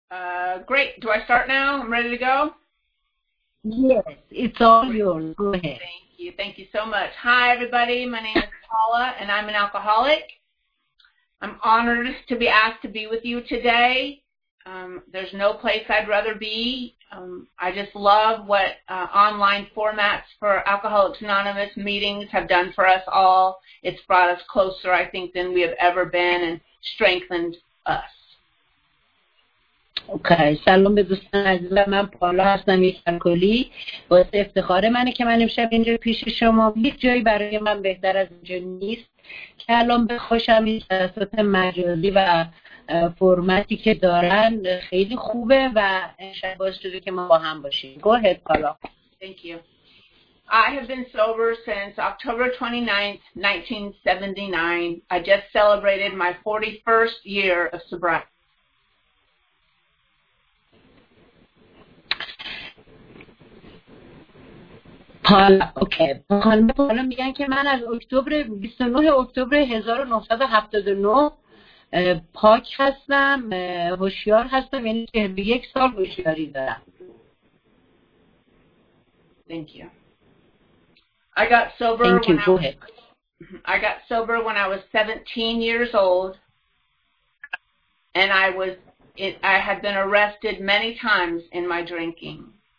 Great. Do I start now? I'm ready to go? Yes, it's all yours. Go ahead. Thank you. Thank you so much. Hi, everybody. My name is Paula, and I'm an alcoholic. I'm honored to be asked to be with you today. There's no place I'd rather be. I just love what online formats for Alcoholics Anonymous meetings have done for us all. It's brought us closer, I think, than we have ever been and strengthened us. اوکی سلام به دوستان عزیزم. من پالا هستم، یک الکلی. باعث افتخار منه که من امشب اینجا پیش شما. هیچ جایی برای من بهتر از اینجا نیست که الان بخواشم. این توسط مجازی و فرمتی که دارن خیلی خوبه و امشب باعث شده که ما با هم باشیم. Go ahead, پالا. Thank you. I have been sober since October 29th, 1979. I just celebrated my 41st year of sobriety. حالا میگن که من از 29 اکتبر 1979 پاک هستم، هوشیار هستم، یعنی 41 سال هوشیاری دارم. Thank you. I got sober when I was 17 years old, and I had been arrested many times in my drinking.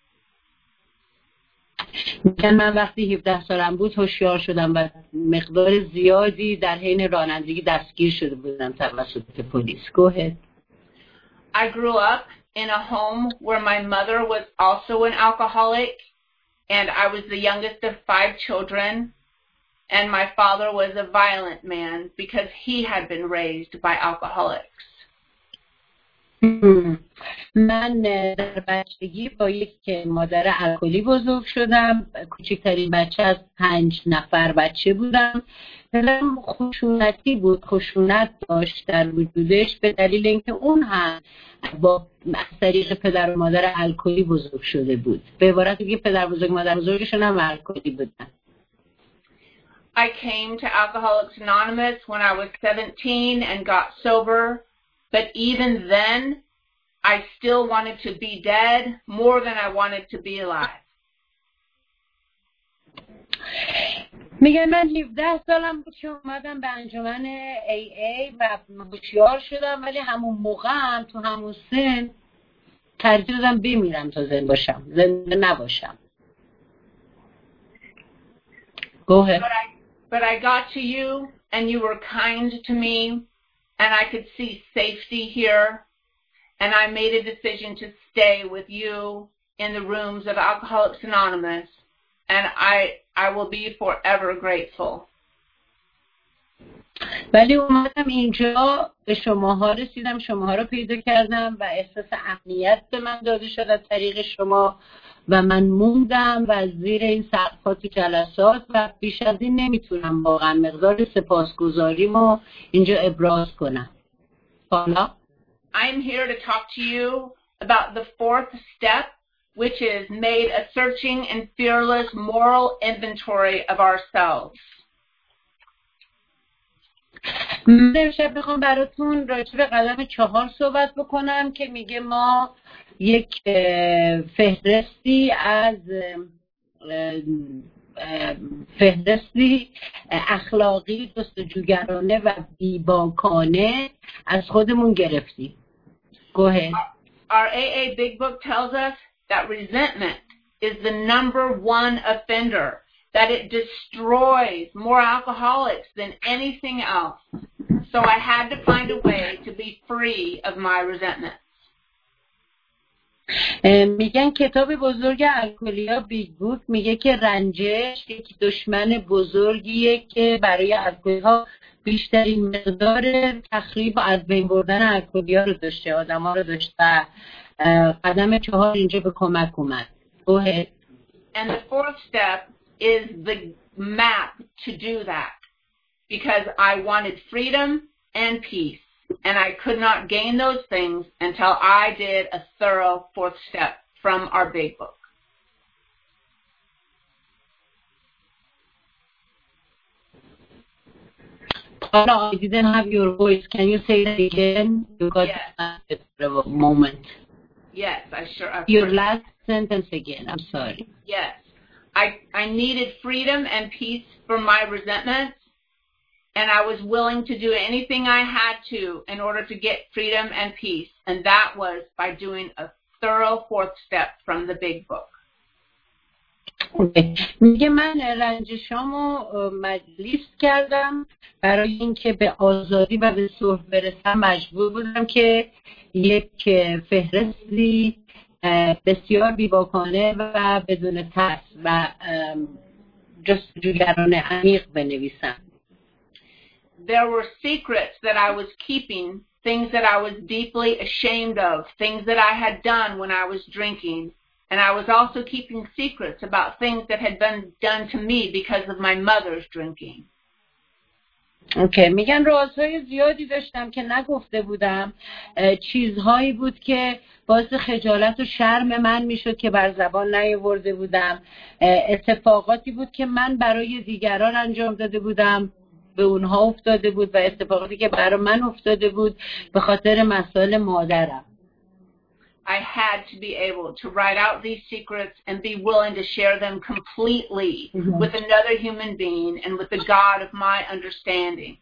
من وقتی 17 سالم بود هوشیار شدم و مقدار زیادی در حین رانندگی دستگیر شده بودم توسط پلیس. Go ahead. I grew up in a home where my mother was also an alcoholic, and I was the youngest of 5 children, and my father was a violent man because he had been raised by alcoholics. من در بچگی با یک مادر الکلی بزرگ شدم. کوچکترین بچه از 5 نفر بچه بودم. پدرم خشونتی بود، خشونت داشت در وجودش به دلیل اینکه اون هم از طریق پدر و مادر الکلی بزرگ شده بود. به عبارت دیگه پدر بزرگ مادر بزرگشون هم الکلی بودن. I came to Alcoholics Anonymous when I was 17 and got sober. But even then, I still wanted to be dead more than I wanted to be alive. میگم من 17 سالم بود که اومدم به انجمن AA و هوشیار شدم، ولی همون موقع هم تو همون سن ترجیح دادم بمیرم تا زنده باشم، زنده نباشم. Go ahead. But I got to you and you were kind to me. And I could see safety here, and I made a decision to stay with you in the rooms of Alcoholics Anonymous, and I will be forever grateful. ولی اومدم اینجا به شماها رسیدم، شماها رو پیدا کردم و احساس امنیت به من داده شد از طریق شما و من موندم و زیر این سقف‌ها تو جلسات و بیش از این نمیتونم واقعا مقدار سپاسگزاریمو اینجا ابراز کنم. حالا I'm here to talk to you about the 4th step, which is made a searching and fearless moral inventory of ourselves. من امشب میخوام براتون راجع به قدم 4 صحبت بکنم که میگه ما یک فهرستی از اخلاقی جستجوگرانه و بیباکانه از خودمون گرفتیم. Go ahead. Our AA Big Book tells us that resentment is the #1 offender, that it destroys more alcoholics than anything else. So I had to find a way to be free of my resentment. میگن کتاب بزرگ الکلیا بیگ بوک میگه که رنجش یک دشمن بزرگیه که برای الکلی‌ها بیشترین مقدار تخریب و از بین بردن الکلیا رو داشته، آدم‌ها رو داشته. قدم 4 اینجا به کمک اومد. Go ahead. And the 4th step is the map to do that, because I wanted freedom and peace. And I could not gain those things until I did a thorough 4th step from our big book. Paula, I didn't have your voice. Can you say that again? You got a moment. Yes, Your last sentence again. I'm sorry. Yes. I needed freedom and peace from my resentments, and I was willing to do anything I had to in order to get freedom and peace, and that was by doing a thorough fourth step from the big book. میگه من رنجشامو لیست کردم برای اینکه به آزادی و به صلح برسم مجبور بودم که یک فهرستی بسیار بی‌باکانه و بدون ترس و جستجوگرانه عمیق بنویسم. There were secrets that I was keeping, things that I was deeply ashamed of, things that I had done when I was drinking. And I was also keeping secrets about things that had been done to me because of my mother's drinking. Okay. میگن رازهای زیادی داشتم که نگفته بودم. چیزهایی بود که باعث خجالت و شرم من میشد که بر زبان نیاورده بودم. اتفاقاتی بود که من برای دیگران انجام داده بودم، به اونها افتاده بود، و اتفاقاتی که برای من افتاده بود به خاطر مسائل مادرم. I had to be able to write out these secrets and be willing to share them completely with another human being and with the God of my understanding.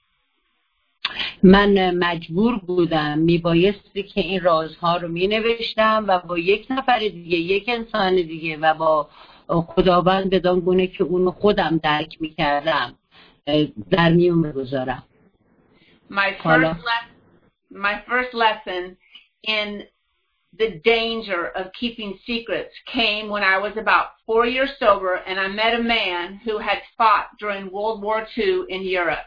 من مجبور بودم، میبایستی که این رازها رو مینوشتم و با یک نفر دیگه، یک انسان دیگه و با خداوند بدان گونه که اونو خودم درک میکردم در میون بگذارم. My first lesson in the danger of keeping secrets came when I was about 4 years sober and I met a man who had fought during World War II in Europe.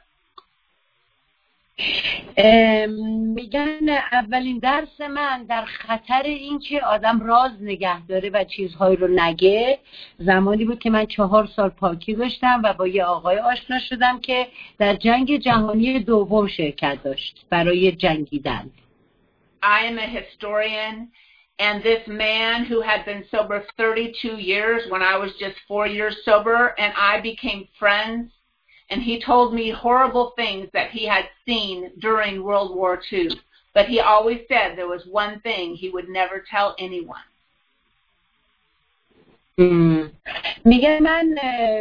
میگن اولین درس من در خطر این که آدم راز نگه داره و چیزهایی رو نگه زمانی بود که من 4 سال پاکی داشتم و با یه آقای آشنا شدم که در جنگ جهانی دوم شرکت داشت برای جنگیدن. I am a historian, and this man who had been sober 32 years when I was just 4 years sober, and I became friends, and he told me horrible things that he had seen during World War II. But he always said there was one thing he would never tell anyone. میگه من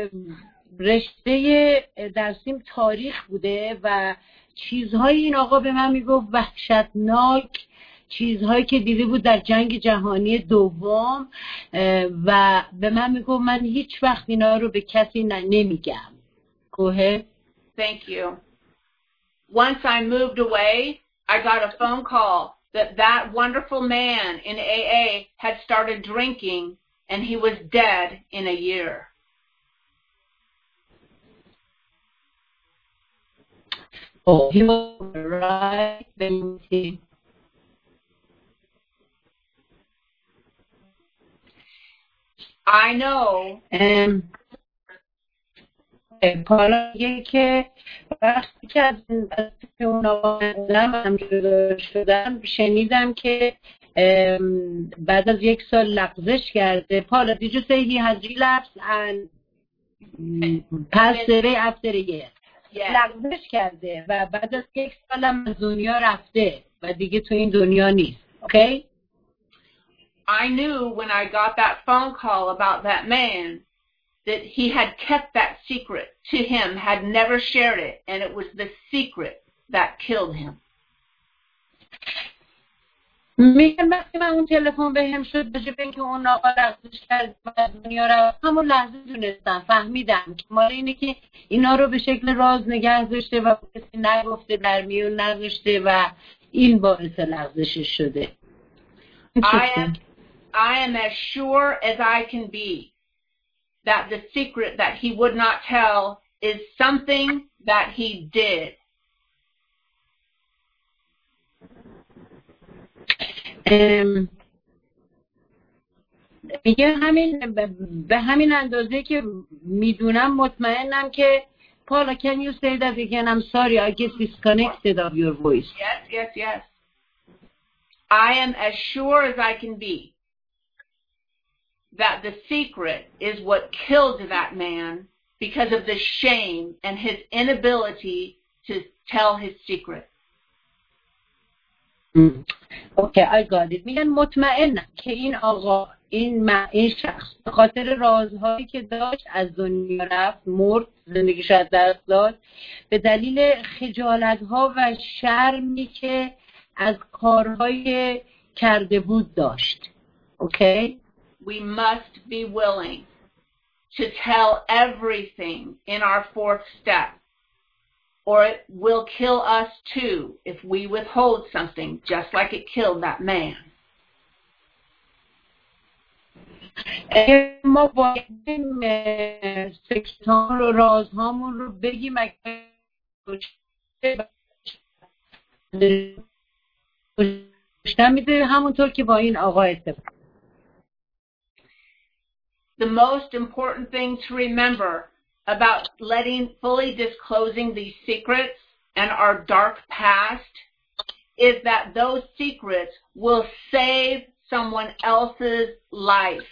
رشته درسیم تاریخ بوده و چیزهای این آقا به من میگفت وحشتناک، چیزهایی که دیده بود در جنگ جهانی دوم و به من میگفت من هیچ وقت اینا رو به کسی نمیگم. Go ahead. Thank you. Once I moved away, I got a phone call that wonderful man in AA had started drinking and he was dead in a year. Oh, he was right. Let me see. I know. حالا میگه که وقتی که از اون آدم جدا شدم شنیدم که بعد از 1 سال لغزش کرده. Paula, did you say he has relapsed and passed away after a year? لغزش کرده و بعد از 1 سالم از دنیا رفته و دیگه تو این دنیا نیست. Okay? I knew when I got that phone call about that man that he had kept that secret to him, had never shared it, and it was the secret that killed him. میگن وقتی من اون تلفن بهم شد به جای اینکه اون آقا لغزش کرد و از دنیا رفت، همون لحظه دونستم، فهمیدم که مال اینه که اینا رو به شکل راز نگه داشته و کسی نگفته، در میون نذاشته و این باعث لغزشش شده. I am as sure as I can be that the secret that he would not tell is something that he did. میگه به همین اندازه که میدونم مطمئنم که Paula, can you say that again? I'm sorry, I get disconnected of your voice. Yes. I am as sure as I can be that the secret is what killed that man because of the shame and his inability to tell his secret. اوکی I got it. میگن مطمئنم که این آقا این شخص به خاطر رازهایی که داشت از دنیا رفت، مرد، زندگیش از دست داد به دلیل خجالت‌ها و شرمی که از کارهای کرده بود داشت. اوکی؟ We must be willing to tell everything in our fourth step, or it will kill us too if we withhold something, just like it killed that man. ما باید سکتان و رازهامون رو بگیم کشتن میده همونطور که با این آقا اتفاق. The most important thing to remember about fully disclosing these secrets and our dark past is that those secrets will save someone else's life.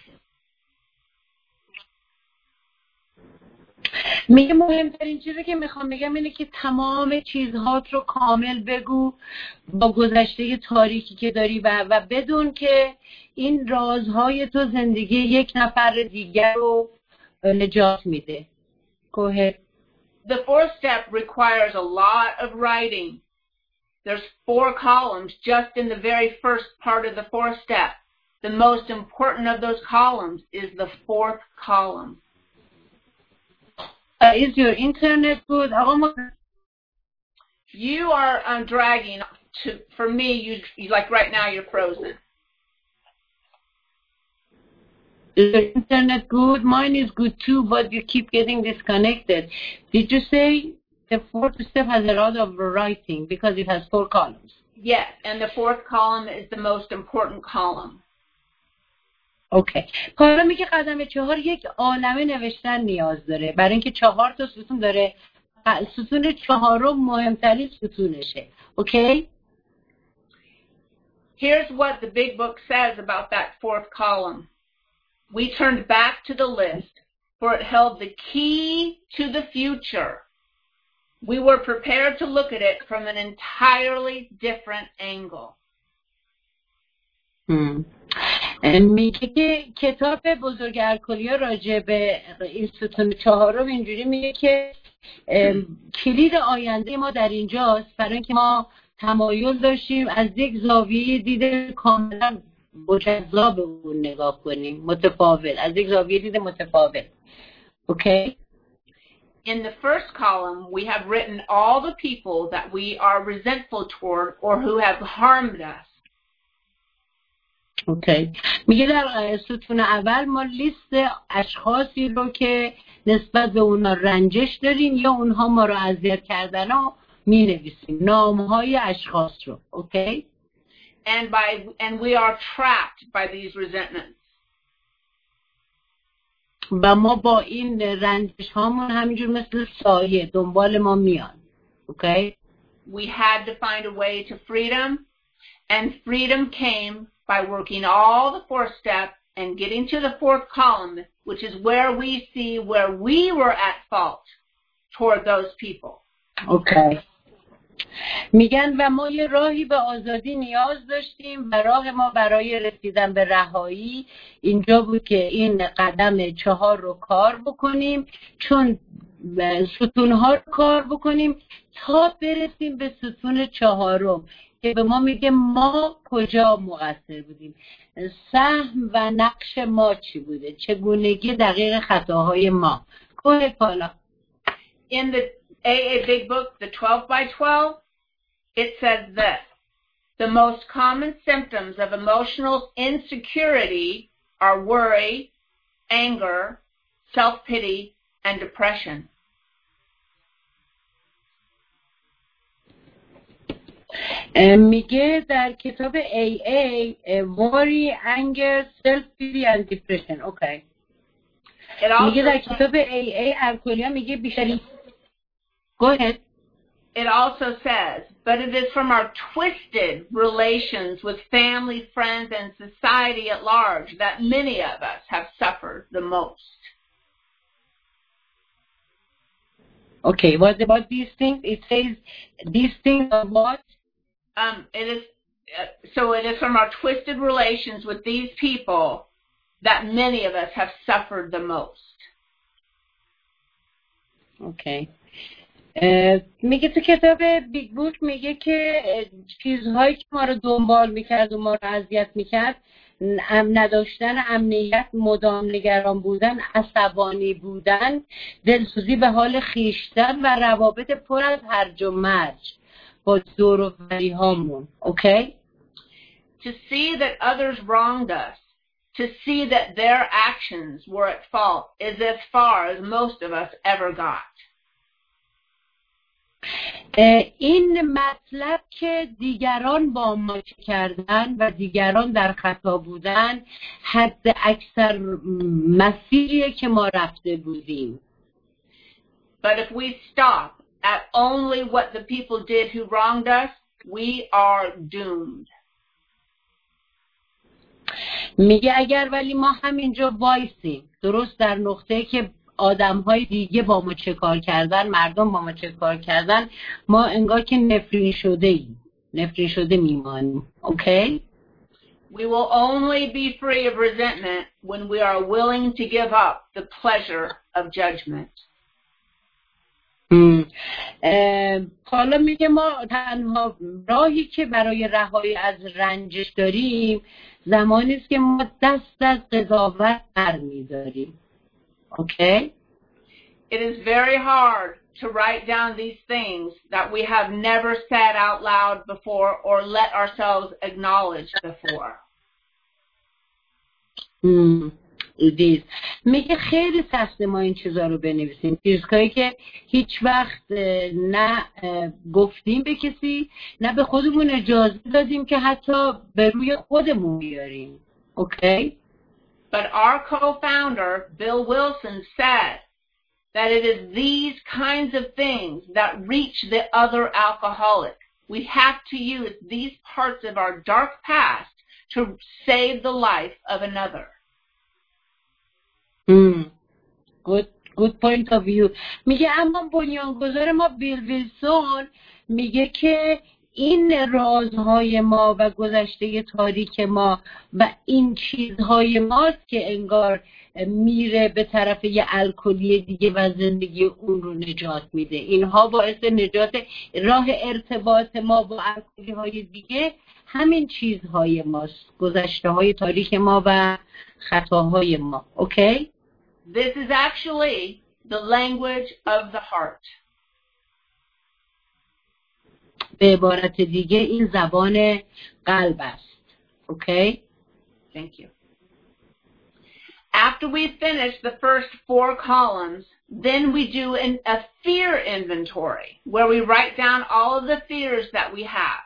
میگه مهمترین چیزی که میخوام بگم اینه که تمام چیزهات رو کامل بگو با گذشته تاریکی که داری و بدون که این رازهای تو زندگی یک نفر دیگر رو نجات میده. Go ahead. The fourth step requires a lot of writing. There's 4 columns just in the very first part of the fourth step. The most important of those columns is the fourth column. Is your internet good? You are dragging. For me, you like right now you're frozen. Is your internet good? Mine is good too, but you keep getting disconnected. Did you say the fourth step has a lot of writing because it has 4 columns? Yes, and the fourth column is the most important column. اوکی. حالا میگه قدم 4 یک عالمه نوشتن نیاز داره برای اینکه 4 تا ستون داره. ستون 4 مهمترین ستونشه. اوکی؟ Here's what the big book says about that fourth column. We turned back to the list, for it held the key to the future. We were prepared to look at it from an entirely different angle. میگه که کتاب بزرگ الکلیا راجع به این ستون 4 اینجوری میگه که کلید آینده ما در اینجاست، برای اینکه ما تمایل داشتیم از یک زاویه دید کاملا مجزا به اون نگاه کنیم، متفاوت، از یک زاویه دید متفاوت. اوکی؟ In the first column, we have written all the people that we are resentful toward or who have harmed us. اوکی. میگه در ستون اول ما لیست اشخاصی رو که نسبت به اونا رنجش داریم یا اونها ما رو اذیت کردن رو می نویسیم، نامهای اشخاص رو. اوکی؟ And we are trapped by these resentments. و ما با این رنجش هامون همینجور مثل سایه دنبال ما میان. اوکی؟ We had to find a way to freedom, and freedom came by working all the 4th step and getting to the 4th column, which is where we see where we were at fault toward those people. Okay. میگن و ما یه راهی به آزادی نیاز داشتیم و راه ما برای رسیدن به رهایی اینجا بود که این قدم 4 رو کار بکنیم، چون ستونها رو کار بکنیم تا برسیم به ستون 4 که به ما میگه ما کجا مقصر بودیم، سهم و نقش ما چی بوده، چگونگی دقیق خطاهای ما. کوه پالا. In the AA Big Book, the 12 by 12, it says this: the most common symptoms of emotional insecurity are worry, anger, self-pity, and depression. میگه در کتاب AA worry, anger, self-pity and depression. اوکی. میگه در کتاب AA الکلیا میگه بیشترین. Go ahead. It also says, but it is from our twisted relations with family, friends, and society at large that many of us have suffered the most. Okay, what about these things? It says these things are what? It is so it is from our twisted relations with these people that many of us have suffered the most. Okay. میگه تو کتاب بیگ بوک میگه که چیزهایی که ما رو دنبال میکرد و ما رو اذیت میکرد نداشتن امنیت، مدام نگران بودن، عصبانی بودن، دلسوزی به حال خیشتن و روابط پر از هرج و مرج با دور و بری هامون. Okay? To see that others wronged us, to see that their actions were at fault is as far as most of us ever got. این مطلب که دیگران با ما چه کردن و دیگران در خطا بودن حد اکثر مسیریه که ما رفته بودیم. But if we stop at only what the people did who wronged us, we are doomed. میگه اگر ولی ما همینجا وایسیم درست در نقطه‌ای که آدم‌های دیگه با ما چه کار کردن، مردم با ما چه کار کردن، ما انگار که نفرین شده میمانیم. Okay? We will only be free of resentment when we are willing to give up the pleasure of judgment. حالا میگه ما تنها راهی که برای رهایی از رنجش داریم زمانی است که ما دست از قضاوت برمی‌داریم. Okay? It is very hard to write down these things that we have never said out loud before or let ourselves acknowledge before. It is. میگه خیلی سخته ما این چیزا رو بنویسیم، چیزهایی که هیچ وقت نه گفتیم به کسی، نه به خودمون اجازه دادیم که حتی به روی خودمون بیاریم. Okay? But our co-founder, Bill Wilson, said that it is these kinds of things that reach the other alcoholic. We have to use these parts of our dark past to save the life of another. Good point of view. میگه اما بنیانگذار ما بیل ویلسون میگه که این رازهای ما و گذشته تاریک ما و این چیزهای ماست که انگار میره به طرف یه الکلی دیگه و زندگی اون رو نجات میده. اینها باعث نجات راه ارتباط ما با الکلی های دیگه همین چیزهای ماست، گذشته های تاریک ما و خطاهای ما. Okay? This is actually the language of the heart. به عبارت دیگه این زبان قلب است. Okay? Thank you. After we finish the first 4 columns, then we do a fear inventory where we write down all of the fears that we have.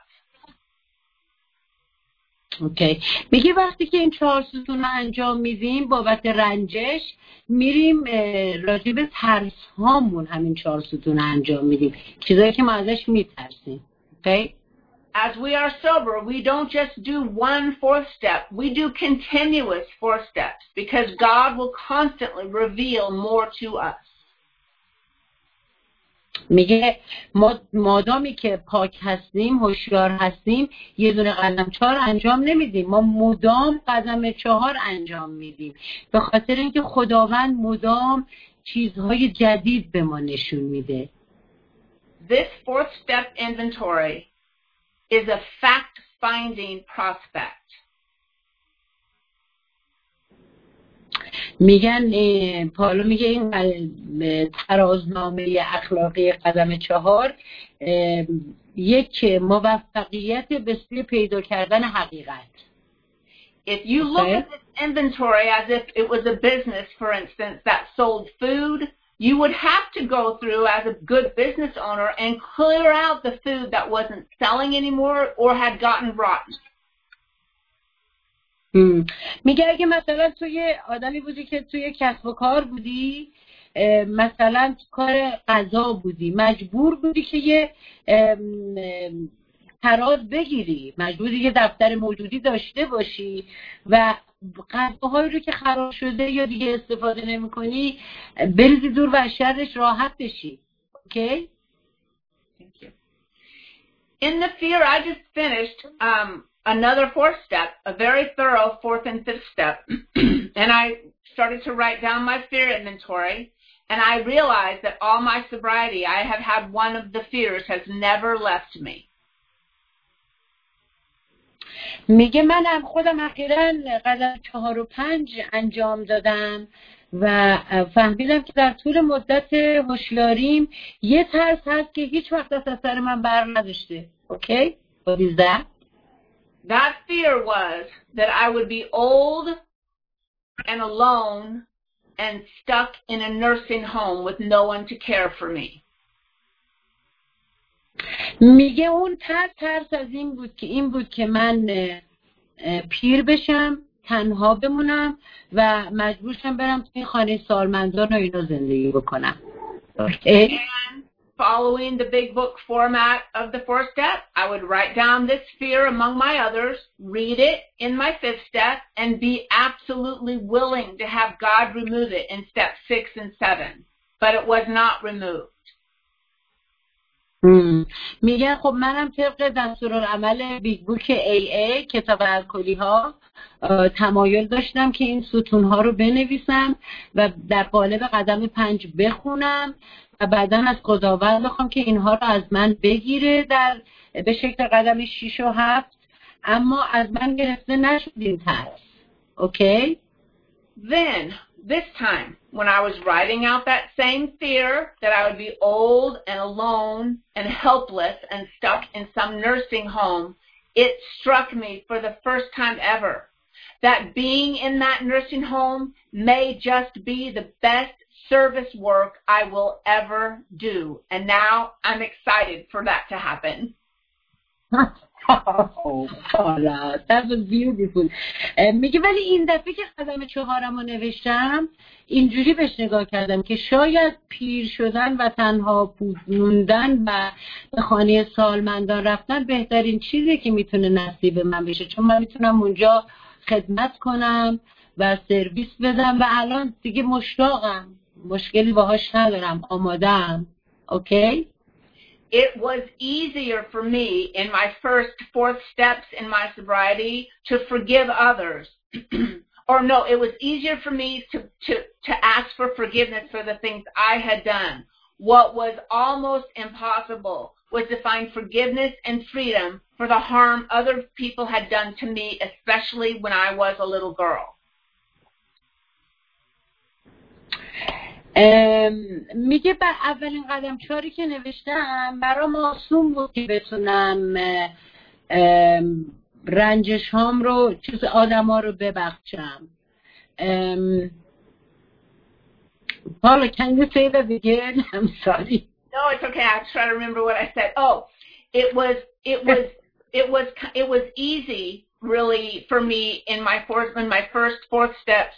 Okay. میگه وقتی که این 4 ستون رو انجام میدیم بابت رنجش میریم راجع به ترس هامون همین 4 ستون رو انجام میدیم، چیزایی که ما ازش میترسیم. Okay? As we are sober, we don't just do one 4th step. We do continuous 4 steps because God will constantly reveal more to us. میگه مادامی که پاک هستیم، هوشیار هستیم، یه دونه قدم 4 انجام نمیدیم، ما مدام قدم 4 انجام میدیم به خاطر اینکه خداوند مدام چیزهای جدید به ما نشون میده. This 4th step inventory is a fact-finding prospect. میگن پالو میگه این ترازنامه اخلاقی قدم 4 یک موفقیت به سوی پیدا کردن حقیقت. If you look at this inventory as if it was a business, for instance, that sold food, you would have to go through as a good business owner and clear out the food that wasn't selling anymore or had gotten rotten. میگه اگه مثلا توی آدمی بودی که توی کسب و کار بودی، مثلا کار غذا بودی، مجبور بودی که یه تراز بگیری، مجبوری یه دفتر موجودی داشته باشی و غذاهایی رو که خراب شده یا دیگه استفاده نمی کنی بریزی دور و از شرش راحت بشی. Okay? Thank you. In the fear, I just finished another fourth step, a very thorough fourth and fifth step. And I started to write down my fear inventory. And I realized that all my sobriety, I have had one of the fears has never left me. میگه منم خودم اخیراً قدم 4 و 5 انجام دادم و فهمیدم که در طول مدت هوشیاریم یه ترس هست که هیچ وقت از سر من بر نداشته. Okay? What is that? That fear was that I would be old and alone and stuck in a nursing home with no one to care for me. میگه اون ترس از این بود که من پیر بشم، تنها بمونم و مجبور شم برم توی خانه سالمندان و اینا زندگی بکنم. Okay. And following the big book format of the fourth step, I would write down this fear among my others, read it in my fifth step, and be absolutely willing to have God remove it in step 6 and 7. But it was not removed. میگن خب منم طبق دستورالعمل بیگ بوک AA کتاب الکلی ها تمایل داشتم که این ستون ها رو بنویسم و در قالب قدم 5 بخونم و بعدا از خداوند بخوام که اینها رو از من بگیره به شکل قدم 6 و 7 اما از من گرفته نشد این ترس. Okay? Then, this time, when I was writing out that same fear that I would be old and alone and helpless and stuck in some nursing home, it struck me for the first time ever that being in that nursing home may just be the best service work I will ever do. And now I'm excited for that to happen. Oh, Paula, that was beautiful. میگه ولی این دفعه که قدم 4 رو نوشتم اینجوری بهش نگاه کردم که شاید پیر شدن و تنها موندن و به خانه سالمندان رفتن بهترین چیزی که میتونه نصیب من بشه، چون من میتونم اونجا خدمت کنم و سرویس بدم و الان دیگه مشتاقم، مشکلی باهاش ندارم، آماده‌ام. Okay? It was easier for me in my first 4th steps in my sobriety to forgive others. Or no, it was easier for me to ask for forgiveness for the things I had done. What was almost impossible was to find forgiveness and freedom for the harm other people had done to me, especially when I was a little girl. میگه بر اولین قدم 4 که نوشتم برام آسون بود که بتونم رنجش هام رو آدم ها رو ببخشم. Paula, can you say that again? I'm sorry. No, it's okay. I'll try to remember what I said. Oh, it was easy really for me in my first 4th steps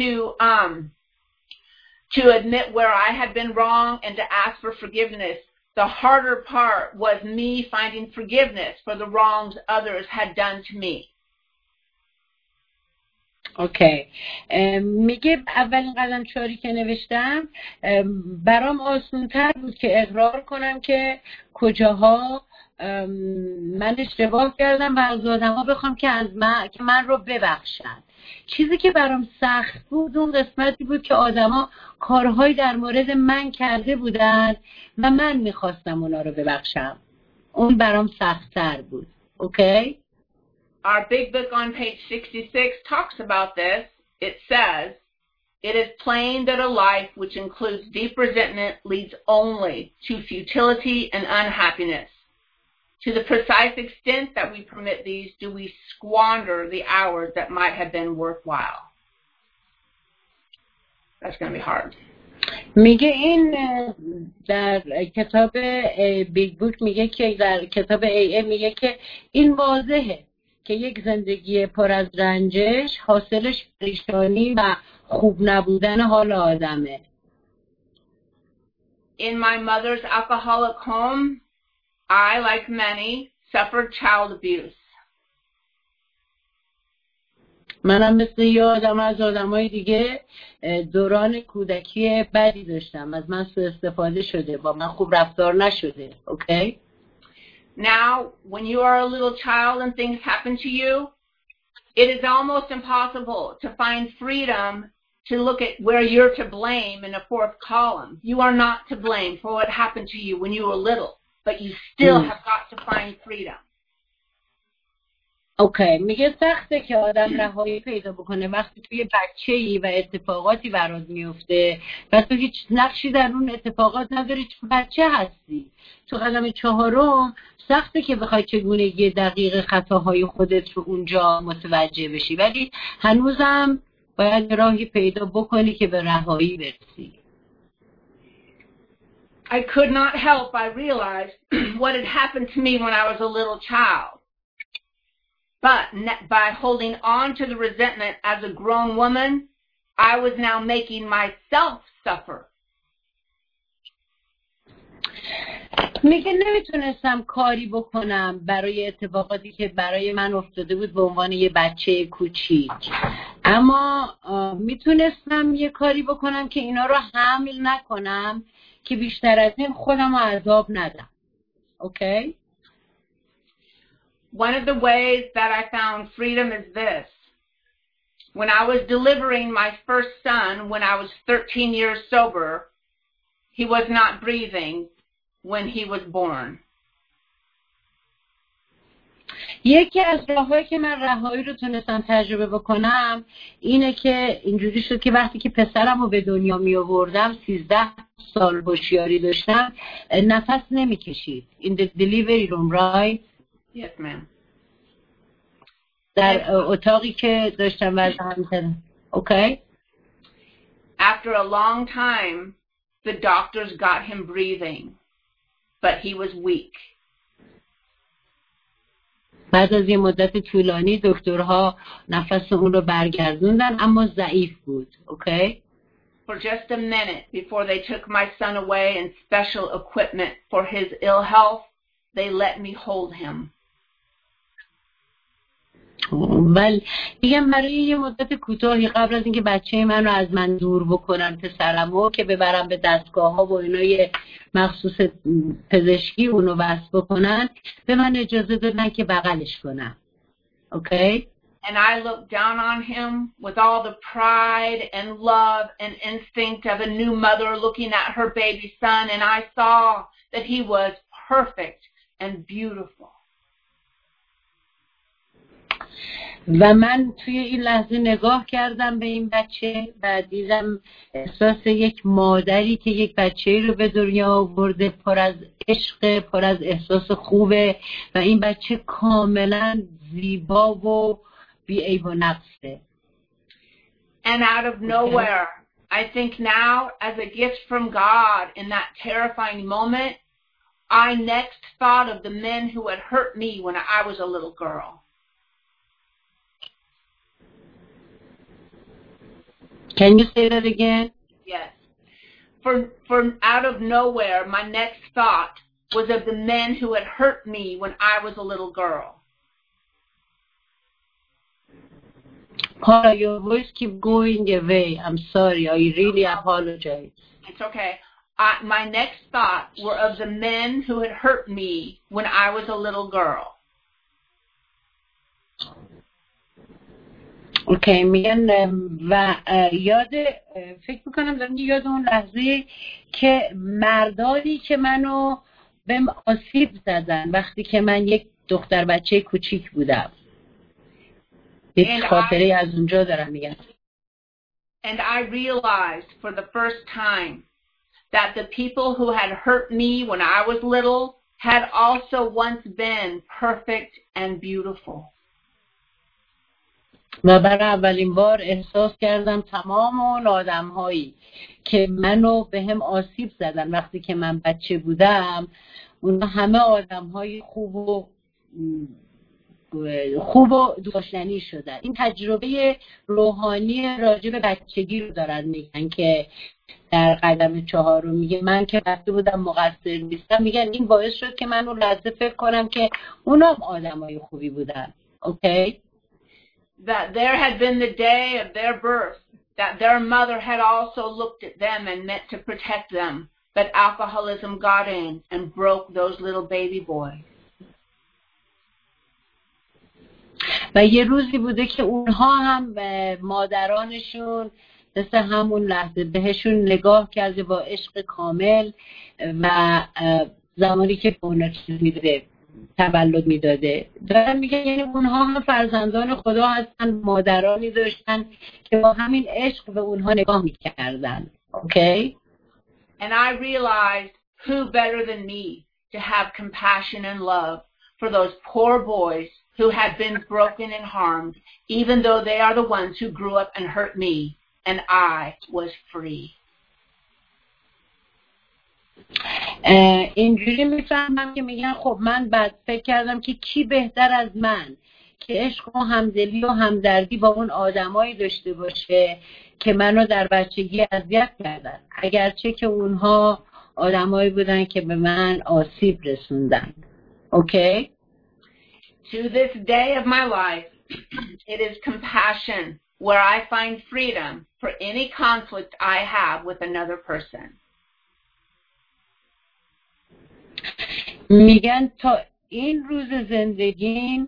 to admit where I had been wrong and to ask for forgiveness. The harder part was me finding forgiveness for the wrongs others had done to me. Okay. میگه اولین قدم 4 که نوشتم برام آسان‌تر بود که اقرار کنم که کجاها من اشتباه کردم و از آدم‌ها بخوام که من رو ببخشن. چیزی که برام سخت بود اون قسمتی بود که آدما کارهایی در مورد من کرده بودن و من میخواستم اونا رو ببخشم. اون برام سخت‌تر بود. Okay? Our big book on page 66 talks about this. It says, "It is plain that a life which includes deep resentment leads only to futility and unhappiness. To the precise extent that we permit these, do we squander the hours that might have been worthwhile." That's going to be hard. میگه این در کتاب بیگ بوک میگه که در کتاب AA میگه که این واضحه که یک زندگی پر از رنجش حاصلش پریشانی و خوب نبودن حال آدمه. In my mother's alcoholic home, I, like many, suffered child abuse. منم مثل یه آدم از آدمای دیگه دوران کودکی بدی داشتم، از من سوء استفاده شده، با من خوب رفتار نشده. اوکی؟ Now, when you are a little child and things happen to you, it is almost impossible to find freedom to look at where you're to blame in a fourth column. You are not to blame for what happened to you when you were little, but you still have got to find freedom. اوکی، میگه سخته که آدم رهایی پیدا بکنه وقتی توی بچه‌ای و اتفاقاتی برات میفته و تو هیچ نقشی در اون اتفاقات نداری، چون بچه هستی. تو قدم 4 سخته که بخوای چگونگی دقیق خطاهای خودت رو اونجا متوجه بشی، ولی هنوزم باید راهی پیدا بکنی که به رهایی برسی. I could not help. I realized what had happened to me when I was a little child. But by holding on to the resentment as a grown woman, I was now making myself suffer. میگه نمیتونستم کاری بکنم برای اتفاقاتی که برای من افتاده بود به عنوان یه بچه کوچیک، اما میتونستم یه کاری بکنم که اینا رو حمل نکنم که بیشتر از این خودم رو عذاب ندم. اوکی؟ One of the ways that I found freedom is this. When I was delivering my first son, when I was 13 years sober, he was not breathing when he was born. یکی از راه‌هایی که من رهایی رو تونستم تجربه بکنم اینه که اینجوری شد که وقتی که پسرم رو به دنیا می آوردم 13 سال هوشیاری داشتم، نفس نمی کشید. In the delivery room, right? Yes, ma'am. در اتاقی که داشتم وضع می‌کردم. Okay? After a long time, the doctors got him breathing, but he was weak. بعد از یه مدت طولانی دکترها نفس اون رو برگردوندن اما ضعیف بود. Okay? For just a minute before they took my son away in special equipment for his ill health, they let me hold him. ولی میگم برای یه مدت کوتاهی قبل از اینکه بچه من رو از من دور بکنن، پسرمو که ببرم به دستگاه ها و اینای مخصوص پزشکی اونو وصل بکنن، به من اجازه دادن که بغلش کنم. اوکی؟ And I looked down on him with all the pride and love and instinct of a new mother looking at her baby son, and I saw that he was perfect and beautiful. و من توی این لحظه نگاه کردم به این بچه و دیدم احساس یک مادری که یک بچه رو به دنیا آورده، پر از عشق، پر از احساس خوبه و این بچه کاملا زیبا و بی عیب و نقصه. And out of nowhere, I think now, as a gift from God in that terrifying moment, I next thought of the men who had hurt me when I was a little girl. Can you say that again? Yes. For out of nowhere, my next thought was of the men who had hurt me when I was a little girl. Paula, your voice keep going away. I'm sorry. I really apologize. It's okay. My next thought were of the men who had hurt me when I was a little girl. اوکی، میگن و فکر میکنم دارم یاد اون لحظه که مردانی که منو بهم آسیب زدن وقتی که من یک دختر بچه کوچیک بودم. یک خاطره از اونجا دارم میگم. And I realized for the first time that the people who had hurt me when I was little had also once been perfect and beautiful. و برای اولین بار احساس کردم تمام اون آدم هایی که منو به هم آسیب زدن وقتی که من بچه بودم، اون همه آدم های خوب و داشتنی شدن. این تجربه روحانی راجع به بچگی رو دارن میگن که در قدم 4 میگه من که وقتی بودم مقصر نیستم، میگن این باعث شد که من اون لحظه فکر کنم که اونام آدم های خوبی بودن. اوکی؟ that there had been the day of their birth, that their mother had also looked at them and meant to protect them, but alcoholism got in and broke those little baby boys. و یه روزی بوده که اونها هم مادرانشون مثل همون لحظه بهشون نگاه کرده با عشق کامل و زمانی که به اونا چیز میداده تولد میداده. دارم میگه یعنی اونها هم فرزندان خدا هستن، مادرانی داشتن که با همین عشق به اونها نگاه میکردن. اوکی؟ And I realized who better than me to have compassion and love for those poor boys who had been broken and harmed, even though they are the ones who grew up and hurt me, and I was free. اینجوری میفهمم که میگن خب من بعد فکر کردم که کی بهتر از من که عشق و همدلی و همدردی با اون آدمایی داشته باشه که منو در بچگی اذیت کردن، اگرچه که اونها آدمایی بودن که به من آسیب رسوندن. اوکی؟ To this day of my life, it is compassion where I find freedom for any conflict I have with another person. میگن تا این روز زندگیم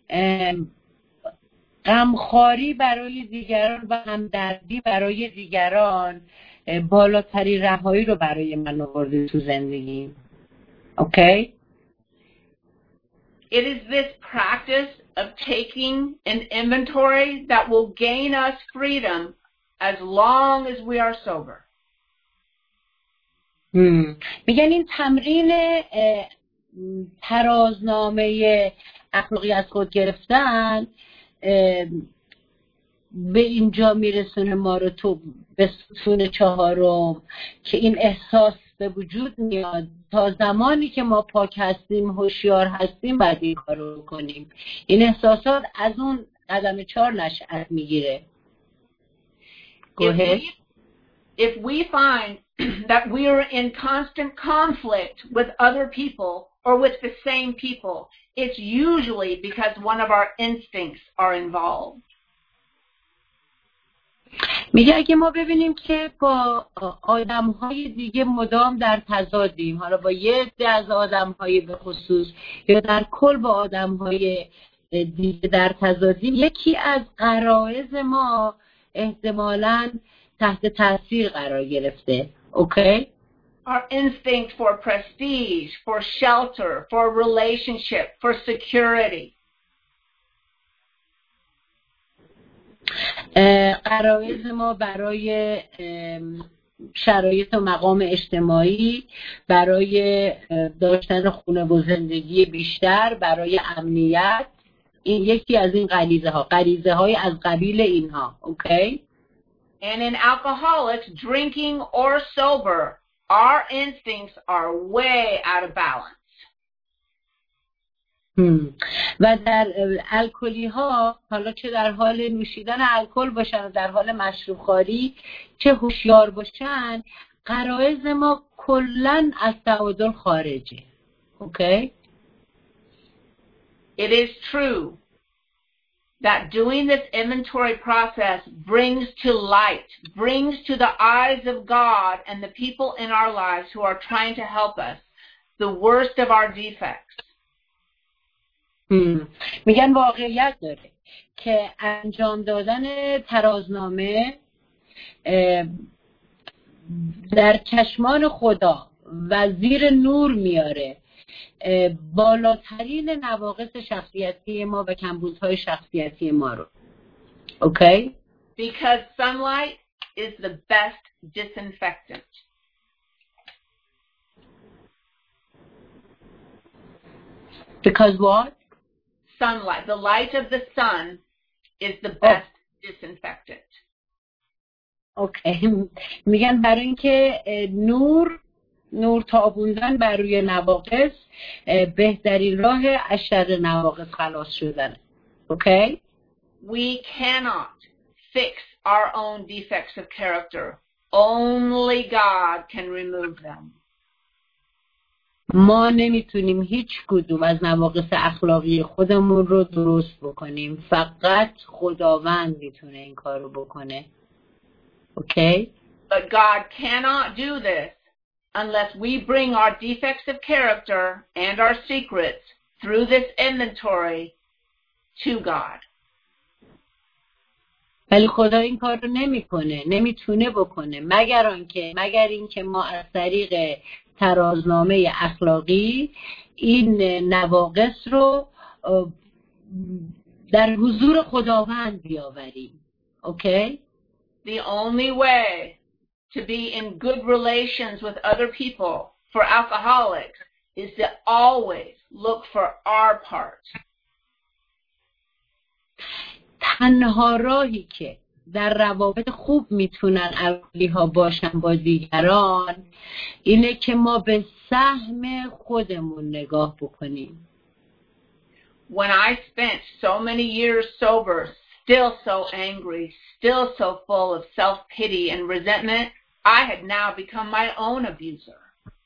غمخواری برای دیگران و همدردی برای دیگران بالاترین رهایی رو برای من آورده تو زندگیم. اوکی؟ It is this practice of taking an inventory that will gain us freedom as long as we are sober. میگن این تمرین ترازنامه اخلاقی از خود گرفتن به اینجا میرسونه ما رو تو به ستون چهارم که این احساس به وجود میاد تا زمانی که ما پاک هستیم، هوشیار هستیم، باید این کار رو کنیم. این احساسات از اون قدم 4 نشأت میگیره. If we find that we are in constant conflict with other people or with the same people, it's usually because one of our instincts are involved. میگه اگه ما ببینیم که با آدم‌های دیگه مدام در تضادیم، حالا با یه عده از آدم‌های به خصوص یا در کل با آدم‌های دیگه در تضادیم، یکی از غرایز ما احتمالاً تحت تاثیر قرار گرفته. اوکی؟ Our instinct for prestige, for shelter, for relationship, for security. غرایز ما برای شرایط و مقام اجتماعی، برای داشتن خونه و زندگی بیشتر، برای امنیت، این یکی از این غریزه های از قبیل اینها. اوکی؟ And in alcoholics, drinking or sober, our instincts are way out of balance. و در الکلی ها، حالا چه در حال نوشیدن الکل باشن و در حال مشروب خواری، چه هوشیار باشن، غرایز ما کلن از تعادل خارجه. اوکی؟ It is true that doing this inventory process brings to light, brings to the eyes of God and the people in our lives who are trying to help us, the worst of our defects. میگن واقعیت داره که انجام دادن ترازنامه در چشمان خدا و زیر نور میاره بالاترین نواقص شخصیتی ما و کمبودهای شخصیتی ما رو. اوکی؟ Because sunlight is the best disinfectant. Because what? Sunlight. The light of the sun is the best disinfectant. اوکی. میگن برای اینکه نور تابوندن بر روی نواقص بهترین راه از شر نواقص خلاص شدن. اوکی؟ We cannot fix our own defects of character. Only God can remove them. ما نمیتونیم هیچ کدوم از نواقص اخلاقی خودمون رو درست بکنیم. فقط خداوند میتونه این کار رو بکنه. اوکی؟ But God cannot do this unless we bring our defects of character and our secrets through this inventory to God. ولی خدا این کار رو نمیتونه بکنه مگر اینکه ما از طریق ترازنامه اخلاقی این نواقص رو در حضور خداوند بیاوریم. اوکی؟ The only way to be in good relations with other people for alcoholics is to always look for our part. تنها راهی که در روابط خوب میتونن الکلی ها باشن با دیگران اینه که ما به سهم خودمون نگاه بکنیم. When I spent so many years sober, still so angry, still so full of self-pity and resentment, I had now become my own abuser.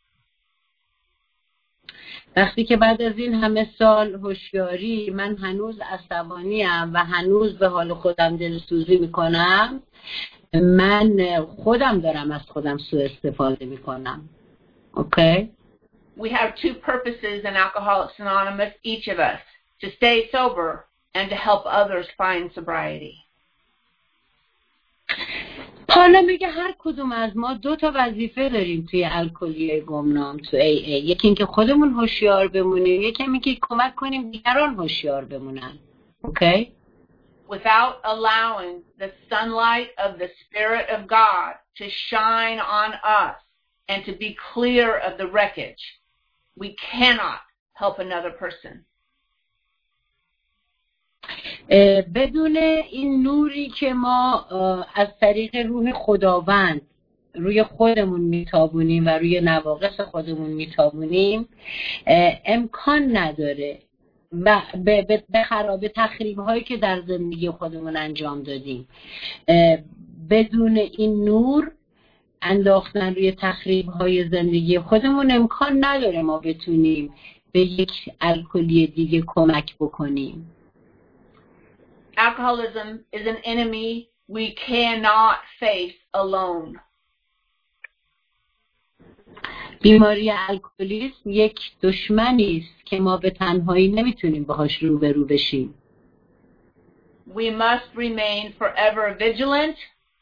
وقتی که بعد از این همه سال هوشیاری من هنوز عصبانیم و هنوز به حال خودم دلسوزی میکنم، من خودم دارم از خودم سوء استفاده میکنم. اوکی؟ We have two purposes in Alcoholics Anonymous, each of us, to stay sober and to help others find sobriety. حالا میگه هر کدوم از ما 2 وظیفه داریم توی الکلی گمنام تو ای ای. یکی اینکه خودمون هوشیار بمونیم، یکی اینکه کمک کنیم دیگران هوشیار بمونن. اوکی؟ Without allowing the sunlight of the Spirit of God to shine on us and to be clear of the wreckage, we cannot help another person. بدون این نوری که ما از طریق روح خداوند روی خودمون میتابونیم و روی نواقص خودمون میتابونیم امکان نداره و به خراب تخریب هایی که در زندگی خودمون انجام دادیم بدون این نور انداختن روی تخریب های زندگی خودمون امکان نداره ما بتونیم به یک الکلی دیگه کمک بکنیم. Alcoholism is an enemy we cannot face alone. بیماری الکلیسم یک دشمنی است که ما به تنهایی نمیتونیم باهاش روبرو بشیم. We must remain forever vigilant.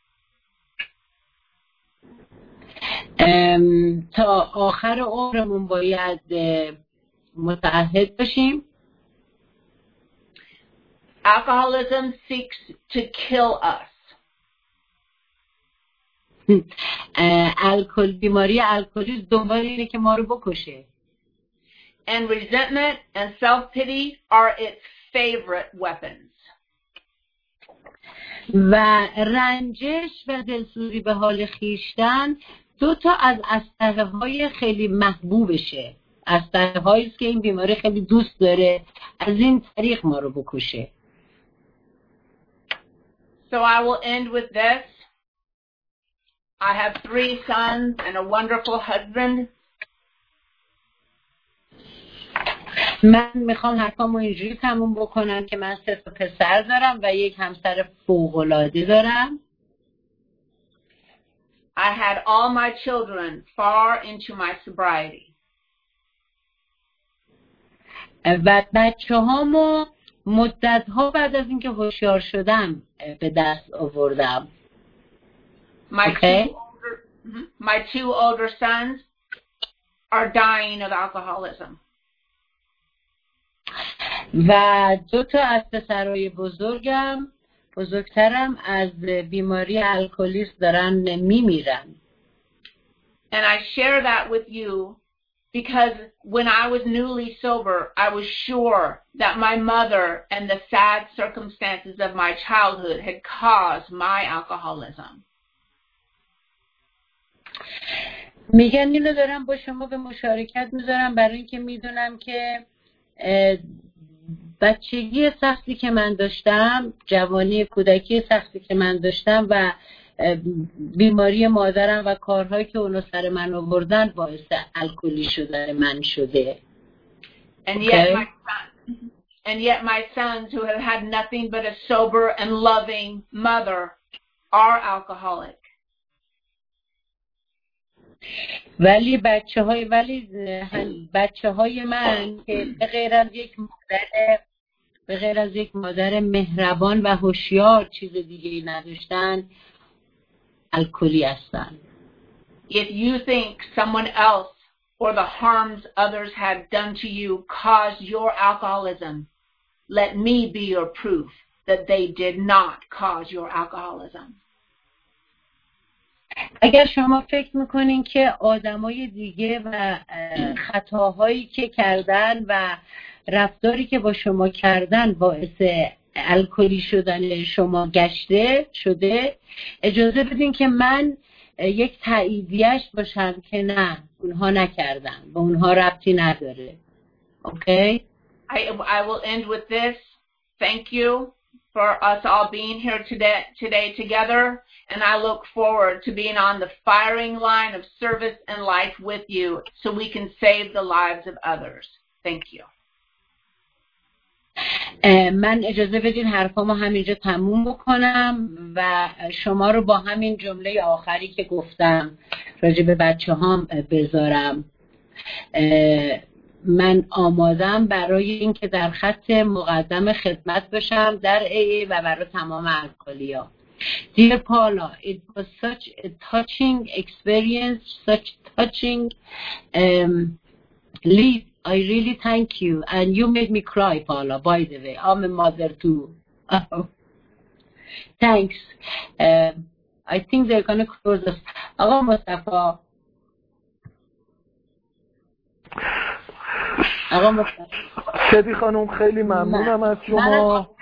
تا آخر عمرمون باید متعهد باشیم. Alcoholism seeks to kill us. بیماری الکلی دنبال اینه که ما رو بکشه. And resentment and self-pity are its favorite weapons. و رنجش و دلسوزی به حال خیشتن 2 از اسلحه‌های خیلی محبوبشه. اسلحه‌هایی است که این بیماری خیلی دوست داره از این طریق ما رو بکشه. So I will end with this. I have 3 sons and a wonderful husband. من میخوام حرفامو اینجوری تموم بکنم که من 3 پسر دارم و یک همسر فوق‌العاده دارم. I had all my children far into my sobriety. و بچه‌هامو مدت‌ها بعد از اینکه هوشیار شدم به دست آوردم. My 2 older sons are dying of alcoholism. و 2 از پسرای بزرگترم از بیماری الکلیسم دارن میمیرن. And I share that with you because when I was newly sober, I was sure that my mother and the sad circumstances of my childhood had caused my alcoholism. میگن اینو دارم با شما به مشارکت میذارم برای اینکه میدونم که بچگی سختی که من داشتم، جوانی کودکی سختی که من داشتم و بیماری مادرم و کارهایی که اونو سر من آوردن باعث الکلی شدن من شده. And yet my sons who have had nothing but a sober and loving mother are alcoholic. ولی بچه های من که به غیر از یک مادر مهربان و هوشیار چیز دیگه‌ای نداشتن، الکلی هستن. If you think someone else or the harms others have done to you caused your alcoholism, let me be your proof that they did not cause your alcoholism. اگر شما فکر میکنین که آدمای دیگه و خطاهایی که کردن و رفتاری که با شما کردن باعث الکلی شدن شما شده، اجازه بدین که من یک تاییدیش باشم که نه، اونها نکردن، با اونها ربطی نداره. Okay? I will end with this. Thank you for us all being here today together, and I look forward to being on the firing line of service and life with you so we can save the lives of others. Thank you. من اجازه بدین حرفامو همینجا تموم بکنم و شما رو با همین جمله آخری که گفتم راجع به بچه‌هام بذارم. من آمادم برای اینکه در خط مقدم خدمت بشم در AA و برای تمام الکلیا. Dear Paula, it was such a touching experience, such touching lead. I really thank you, and you made me cry, Paula, by the way. I'm a mother too. Thanks. I think they're going to close us. آقا مصطفی. شدی خانم خیلی ممنونم از شما.